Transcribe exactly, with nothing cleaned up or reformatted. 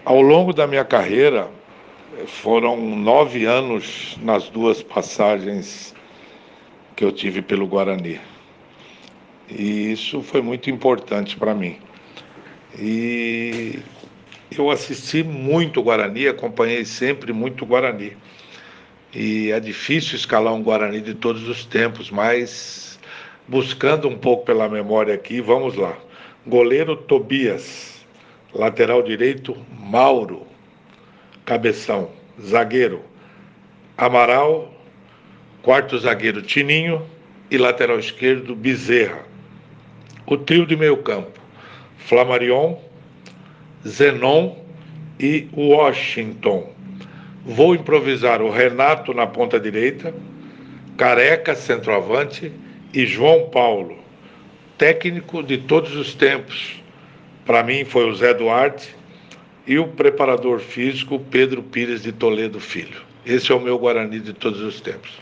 Ao longo da minha carreira, foram nove anos nas duas passagens que eu tive pelo Guarani. E isso foi muito importante para mim. E eu assisti muito Guarani, acompanhei sempre muito Guarani. E é difícil escalar um Guarani de todos os tempos, mas buscando um pouco pela memória aqui, vamos lá. Goleiro Tobias, lateral direito Mauro, Cabeção, zagueiro Amaral, quarto zagueiro Tininho e lateral esquerdo Bezerra. O trio de meio campo, Flamarion, Zenon e Washington. Vou improvisar o Renato na ponta direita, Careca centroavante e João Paulo. Técnico de todos os tempos, para mim foi o Zé Duarte, e o preparador físico Pedro Pires de Toledo Filho. Esse é o meu Guarani de todos os tempos.